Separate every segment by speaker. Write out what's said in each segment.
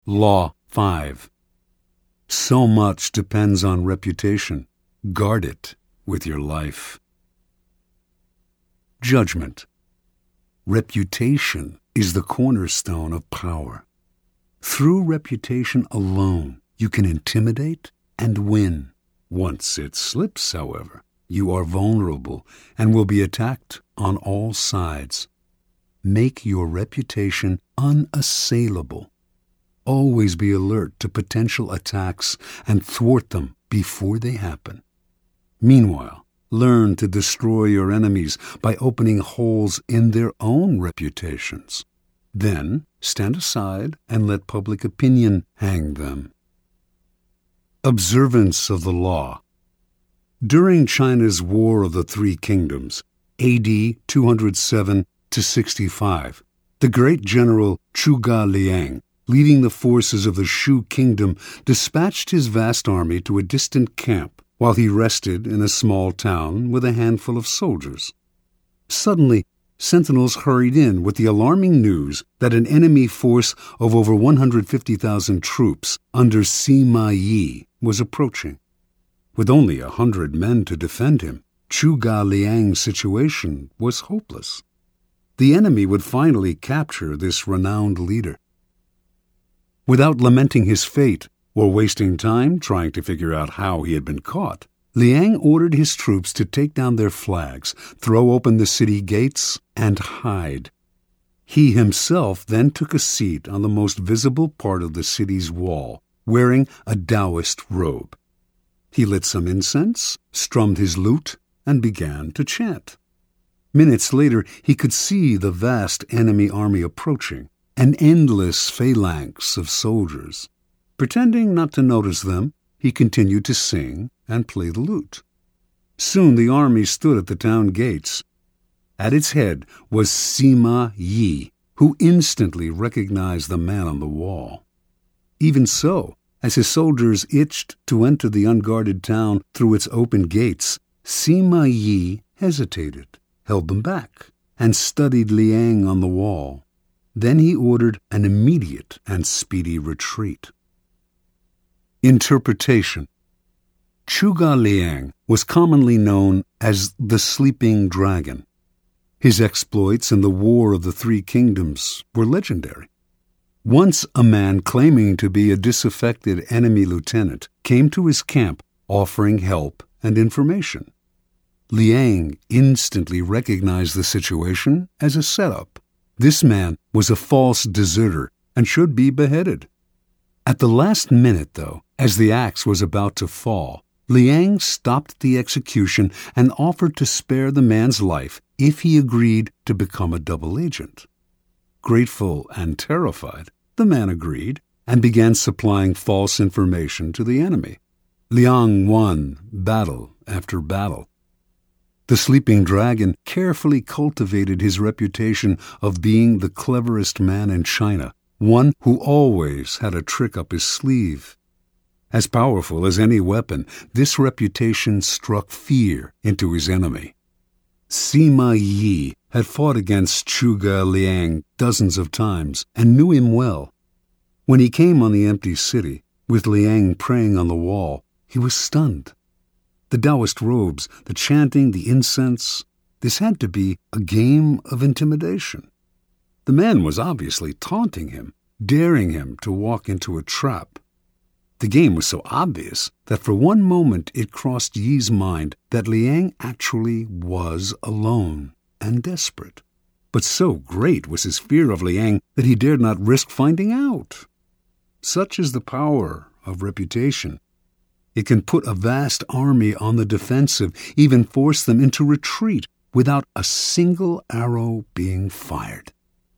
Speaker 1: Law 5. So much depends on reputation. Guard it with your life. Judgment. Reputation is the cornerstone of power. Through reputation alone, you can intimidate and win. Once it slips, however, you are vulnerable and will be attacked on all sides. Make your reputation unassailable. Always be alert to potential attacks and thwart them before they happen. Meanwhile, learn to destroy your enemies by opening holes in their own reputations. Then stand aside and let public opinion hang them. Observance of the law. During China's War of the Three Kingdoms, A.D. 207 to 65, the great general Zhuge Liang, leading the forces of the Shu kingdom, dispatched his vast army to a distant camp while he rested in a small town with a handful of soldiers. Suddenly, sentinels hurried in with the alarming news that an enemy force of over 150,000 troops under Sima Yi was approaching. With only 100 men to defend him, Zhuge Liang's situation was hopeless. The enemy would finally capture this renowned leader. Without lamenting his fate or wasting time trying to figure out how he had been caught, Liang ordered his troops to take down their flags, throw open the city gates, and hide. He himself then took a seat on the most visible part of the city's wall, wearing a Taoist robe. He lit some incense, strummed his lute, and began to chant. Minutes later, he could see the vast enemy army approaching, an endless phalanx of soldiers. Pretending not to notice them, he continued to sing and play the lute. Soon the army stood at the town gates. At its head was Sima Yi, who instantly recognized the man on the wall. Even so, as his soldiers itched to enter the unguarded town through its open gates, Sima Yi hesitated, held them back, and studied Liang on the wall. Then he ordered an immediate and speedy retreat. Interpretation. Zhuge Liang was commonly known as the Sleeping Dragon. His exploits in the War of the Three Kingdoms were legendary. Once a man claiming to be a disaffected enemy lieutenant came to his camp offering help and information. Liang instantly recognized the situation as a setup. This man was a false deserter and should be beheaded. At the last minute, though, as the axe was about to fall, Liang stopped the execution and offered to spare the man's life if he agreed to become a double agent. Grateful and terrified, the man agreed and began supplying false information to the enemy. Liang won battle after battle. The Sleeping Dragon carefully cultivated his reputation of being the cleverest man in China, one who always had a trick up his sleeve. As powerful as any weapon, this reputation struck fear into his enemy. Sima Yi had fought against Zhuge Liang dozens of times and knew him well. When he came on the empty city, with Liang praying on the wall, he was stunned. The Taoist robes, the chanting, the incense, this had to be a game of intimidation. The man was obviously taunting him, daring him to walk into a trap. The game was so obvious that for one moment it crossed Yi's mind that Liang actually was alone and desperate. But so great was his fear of Liang that he dared not risk finding out. Such is the power of reputation. It can put a vast army on the defensive, even force them into retreat without a single arrow being fired.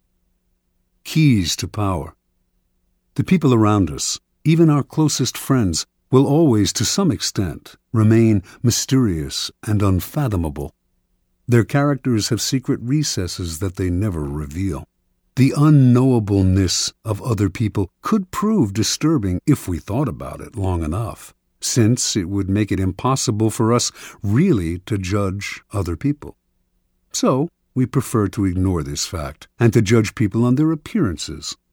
Speaker 1: Keys to power. The people around us, even our closest friends, will always, to some extent, remain mysterious and unfathomable. Their characters have secret recesses that they never reveal. The unknowableness of other people could prove disturbing if we thought about it long enough, since it would make it impossible for us really to judge other people. So, we prefer to ignore this fact and to judge people on their appearances,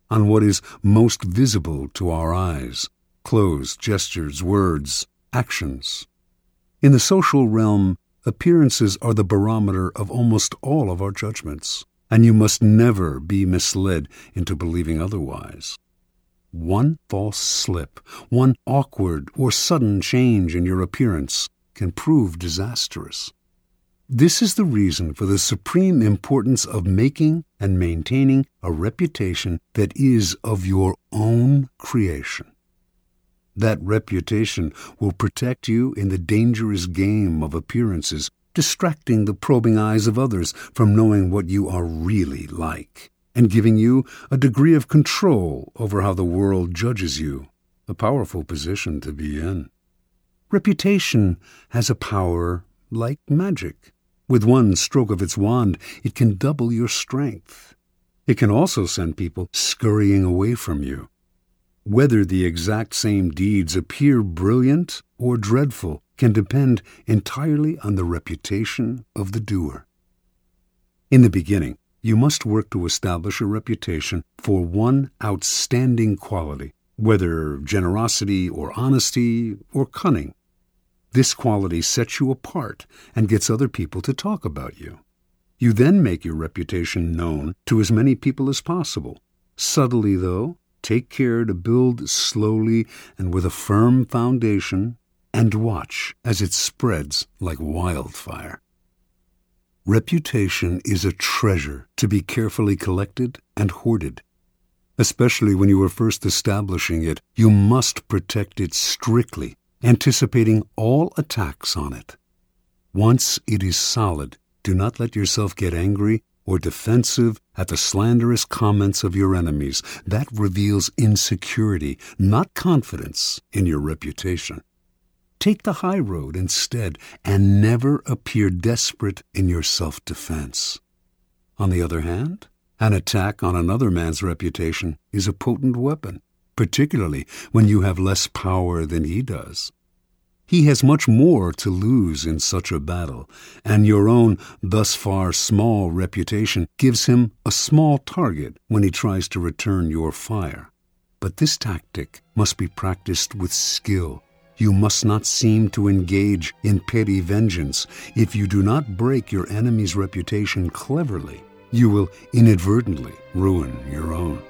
Speaker 1: on what is most visible to our eyes: clothes, gestures, words, actions. In the social realm, appearances are the barometer of almost all of our judgments, and you must never be misled into believing otherwise. One false slip, one awkward or sudden change in your appearance can prove disastrous. This is the reason for the supreme importance of making and maintaining a reputation that is of your own creation. That reputation will protect you in the dangerous game of appearances, distracting the probing eyes of others from knowing what you are really like, and giving you a degree of control over how the world judges you, a powerful position to be in. Reputation has a power like magic. With one stroke of its wand, it can double your strength. It can also send people scurrying away from you. Whether the exact same deeds appear brilliant or dreadful can depend entirely on the reputation of the doer. In the beginning, you must work to establish a reputation for one outstanding quality, whether generosity or honesty or cunning. This quality sets you apart and gets other people to talk about you. You then make your reputation known to as many people as possible. Subtly, though, take care to build slowly and with a firm foundation, and watch as it spreads like wildfire. Reputation is a treasure to be carefully collected and hoarded. Especially when you are first establishing it, you must protect it strictly, anticipating all attacks on it. Once it is solid, do not let yourself get angry or defensive at the slanderous comments of your enemies. That reveals insecurity, not confidence in your reputation. Take the high road instead, and never appear desperate in your self-defense. On the other hand, an attack on another man's reputation is a potent weapon, particularly when you have less power than he does. He has much more to lose in such a battle, and your own thus far small reputation gives him a small target when he tries to return your fire. But this tactic must be practiced with skill. You must not seem to engage in petty vengeance. If you do not break your enemy's reputation cleverly, you will inadvertently ruin your own.